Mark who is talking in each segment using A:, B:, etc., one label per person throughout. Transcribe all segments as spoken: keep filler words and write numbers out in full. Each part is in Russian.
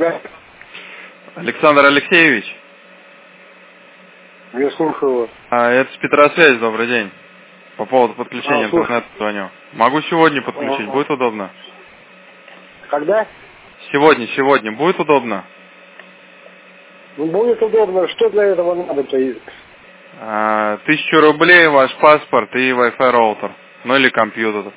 A: Да.
B: Александр Алексеевич?
A: Я слушаю вас.
B: А, это с Петросвязь, добрый день. По поводу подключения
A: А, слушай.
B: интернета звоню. Могу сегодня подключить,
A: Ага.
B: будет удобно?
A: Когда?
B: Сегодня, сегодня, будет удобно?
A: Ну, будет удобно. Что для этого надо-то?
B: А, Тысячу рублей, ваш паспорт и Wi-Fi роутер. Ну или компьютер.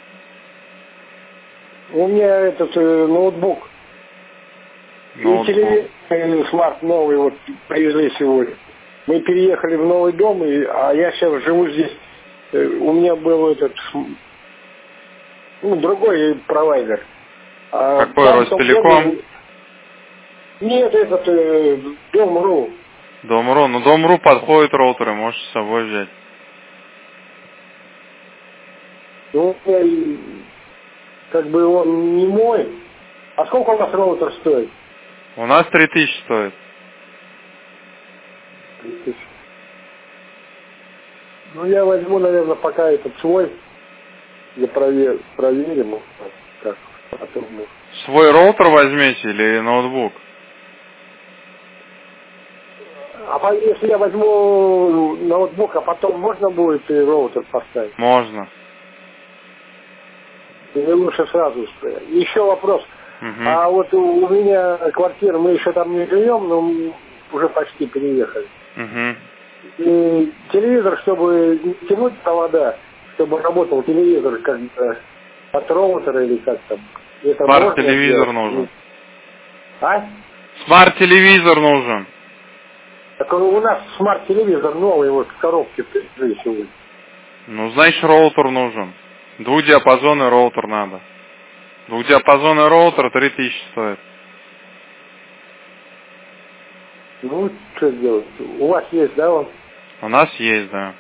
A: У меня этот э, ноутбук.
B: Ноутбук.
A: И телевизор э, смарт новый вот привезли сегодня. Мы переехали в новый дом, и, а я сейчас живу здесь. Э, у меня был этот, ну, другой провайдер. А
B: Какой,
A: там в том
B: Ростелеком?
A: доме- Нет, этот э, Дом.ру.
B: Дом.ру. Ну, Дом.ру подходит роутеры, можешь с собой взять.
A: Ну, э, как бы он не мой. А сколько у нас роутер стоит?
B: У нас три тысячи стоит.
A: Ну, я возьму, наверное, пока этот свой, для провер... проверим, вот как потом. ну.
B: Свой роутер возьмете или ноутбук?
A: А по- если я возьму ноутбук, а потом можно будет и роутер поставить?
B: Можно.
A: Или лучше сразу стоять? Еще вопрос.
B: Угу.
A: А вот у у меня квартира, мы еще там не живем, но мы уже почти переехали.
B: Угу.
A: И телевизор, чтобы не тянуть провода, чтобы работал телевизор как бы от роутера или как там. Это можно
B: Смарт-телевизор
A: сделать?
B: нужен.
A: А?
B: Смарт-телевизор нужен.
A: Так у нас смарт-телевизор новый, вот в коробке привезли сегодня.
B: Ну, значит, роутер нужен. Двухдиапазонный роутер надо. Двухдиапазонный роутер три тысячи стоит.
A: Ну, что делать? У вас есть, да, он?
B: У нас есть, да.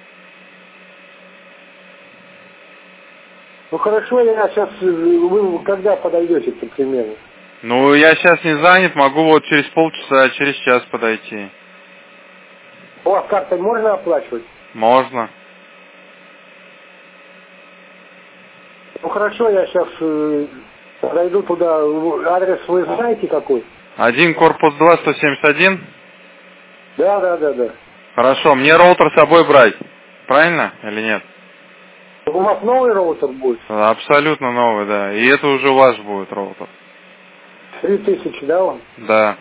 A: Ну, хорошо, я сейчас... Вы когда подойдете-то примерно?
B: Ну, я сейчас не занят, могу вот через полчаса, через час подойти.
A: У вас картой можно оплачивать?
B: Можно.
A: Ну, хорошо, я сейчас э, подойду туда. Адрес вы знаете какой?
B: Один корпус два, сто семьдесят один.
A: Да, да, да, да.
B: Хорошо, мне роутер с собой брать. Правильно или нет?
A: У вас новый роутер будет?
B: Абсолютно новый, да. И это уже ваш будет роутер.
A: Три тысячи, да, он?
B: Да.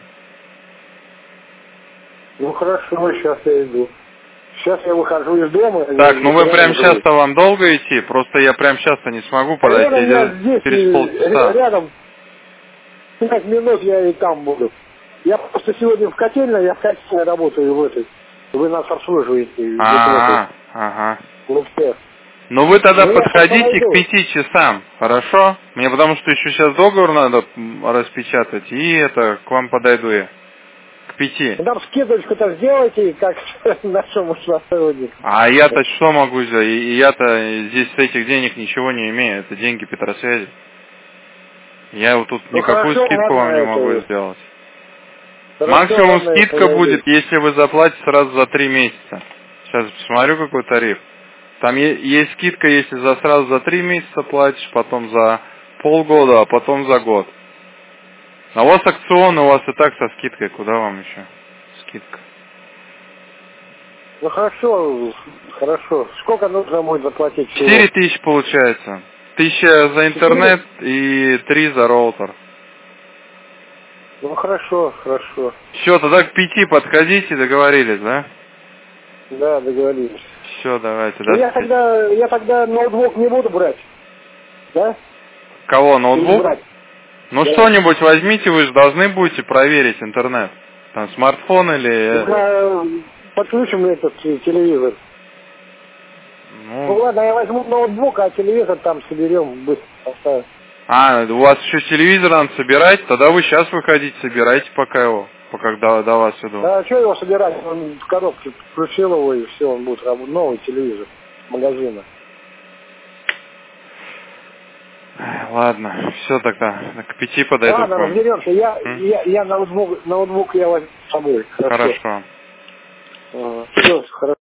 A: Ну, хорошо, сейчас я иду. Сейчас я выхожу из дома.
B: Так, ну вы
A: рядом
B: прям
A: живу.
B: сейчас-то вам долго идти? Просто я прям сейчас-то не смогу подойти.
A: Наверное, я
B: Где-то
A: здесь
B: через
A: и
B: полчаса.
A: рядом. Пять минут я и там буду. Я просто сегодня в котельной, я в котельной работаю в этой. Вы нас обслуживаете. вот в этой.
B: А, ага.
A: Ну, все.
B: Ну вы тогда
A: Ну, я
B: подходите
A: подойду.
B: к пяти часам, хорошо? Мне потому что еще сейчас договор надо м, распечатать, и это, к вам подойду я. К пяти.
A: Там скидочку-то сделайте, как нашему сотруднику.
B: А я-то что могу сделать? И и я-то здесь с этих денег ничего не имею, это деньги Петросвязи. Я вот тут
A: Ну,
B: никакую
A: хорошо,
B: скидку
A: ладно,
B: вам не
A: это...
B: могу сделать.
A: Хорошо,
B: Максимум
A: ладно, я
B: скидка
A: подойду.
B: будет, если вы заплатите сразу за три месяца. Сейчас посмотрю, какой тариф. Там е- есть скидка, если за сразу за три месяца платишь, потом за полгода, а потом за год. А у вас акцион, у вас и так со скидкой, куда вам еще скидка?
A: Ну, хорошо, хорошо. Сколько нужно будет заплатить всего?
B: Четыре тысячи получается. Тысяча за интернет и три за роутер.
A: Ну, хорошо, хорошо.
B: Все, тогда к пяти подходите, договорились, да?
A: Да, договорились.
B: Все, давайте.
A: Ну, я
B: До...
A: тогда, я тогда ноутбук не буду брать. Да?
B: Кого,
A: Или
B: ноутбук?
A: брать?
B: Ну
A: Да.
B: что-нибудь возьмите, вы же должны будете проверить интернет. Там смартфон или...
A: Тогда подключим этот э, телевизор. Ну,
B: Ну...
A: ладно, я возьму ноутбук, а телевизор там соберем быстро поставим.
B: А, у вас еще телевизор надо собирать, тогда вы сейчас выходите, собирайте пока его, пока до, до вас иду.
A: Да, а что его собирать? Он в коробке включил его, и все, он будет работать. Новый телевизор магазина.
B: Ладно, все тогда, к пяти подойду
A: Ладно,
B: к вам.
A: разберемся. Я,
B: М?
A: я, я ноутбук, ноутбук я возьму с собой. Хорошо.
B: Хорошо.
A: Ага. Все, хорошо.